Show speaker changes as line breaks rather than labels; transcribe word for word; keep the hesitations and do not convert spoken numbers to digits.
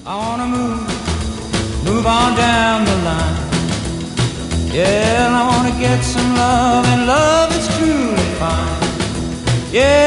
I wanna move, move on down the line. Yeah, I wanna get some love, and love is truly fine. Yeah.